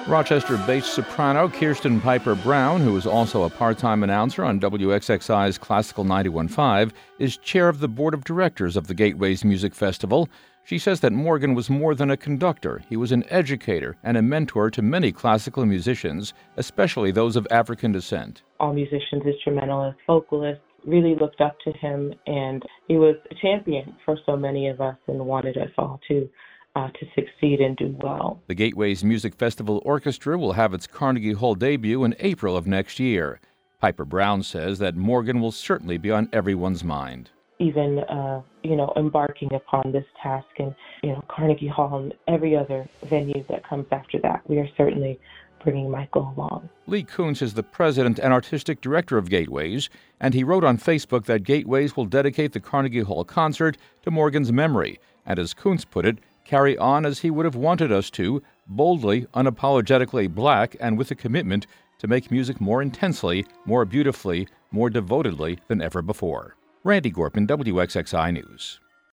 Rochester-based soprano Kirsten Piper Brown, who is also a part-time announcer on WXXI's Classical 91.5, is chair of the board of directors of the Gateways Music Festival. She says that Morgan was more than a conductor. He was an educator and a mentor to many classical musicians, especially those of African descent. All musicians, instrumentalists, vocalists, really looked up to him, and he was a champion for so many of us and wanted us all to succeed and do well. The Gateways Music Festival Orchestra will have its Carnegie Hall debut in April of next year. Piper Brown says that Morgan will certainly be on everyone's mind. Even, embarking upon this task and, Carnegie Hall and every other venue that comes after that, we are certainly bringing Michael along. Lee Kuntz is the president and artistic director of Gateways, and he wrote on Facebook that Gateways will dedicate the Carnegie Hall concert to Morgan's memory, and as Kuntz put it, carry on as he would have wanted us to, boldly, unapologetically black, and with a commitment to make music more intensely, more beautifully, more devotedly than ever before. Randy Gorpin, WXXI News.